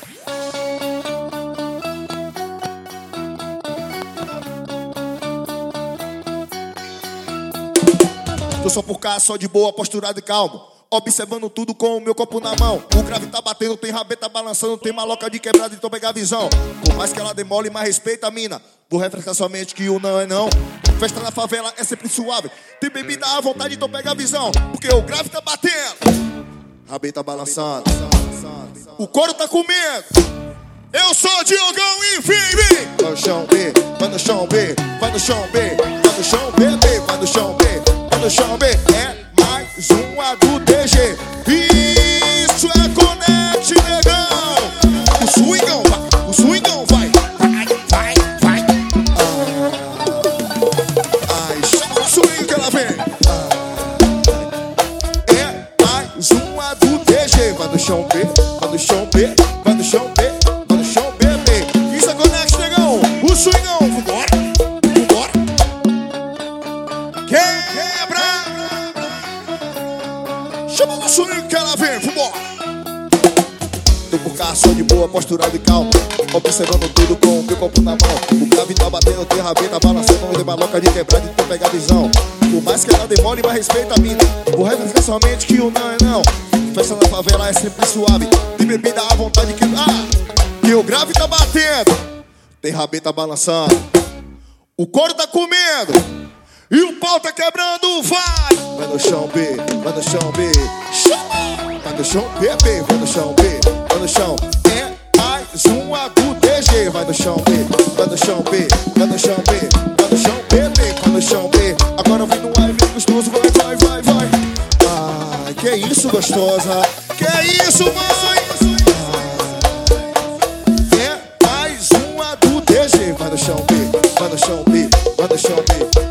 Tô só por cá, só de boa, posturado e calmo, observando tudo com o meu copo na mão. O grave tá batendo, tem rabeta balançando, tem maloca de quebrada, então pega a visão. Por mais que ela demole, mas respeita a mina. Vou refrescar sua mente que o não é não. Festa na favela é sempre suave, tem bebida à vontade, então pega a visão. Porque o grave tá batendo, rabeta balançando, o couro tá comendo. Eu sou Diogão e vem. Vai no chão B, vai no chão B, vai no chão B, vai no chão B, vai no chão B, vai no chão B. É mais uma do DG. Isso é Connect, negão. O swingão vai, o swingão vai. Vai. Ai, chama o swing que ela vem. É mais uma do DG. Vai no chão B, vai no chão B, vai no chão B. Isso é Connect, negão. O swingão, vambora. Quebra. Chama o swing que ela vem, vambora. Tô por cá, só de boa, posturado e calmo, observando tudo com o meu copo na mão. O grave tá batendo, tem rabeta balançando, não tem maloca de quebrada, então pega a visão. Por mais que ela demore, mas respeita a mina. O resto fica somente que o não é não. Festa na favela é sempre suave, tem bebida à vontade que... que o grave tá batendo, tem rabeta balançando, o couro tá comendo e o pau tá quebrando, vai! Vai no chão B, vai no chão B, chama! Vai no chão B, vai no chão B, vai no chão. É mais uma do DG. Vai no chão B, vai no chão B, vai no chão B, vai no chão B, vai no chão B. Agora vem no ar, vem gostoso, vai. Ai, que isso, gostosa, que isso, mãe! Vai no chão B, vai no chão B, vai no chão B.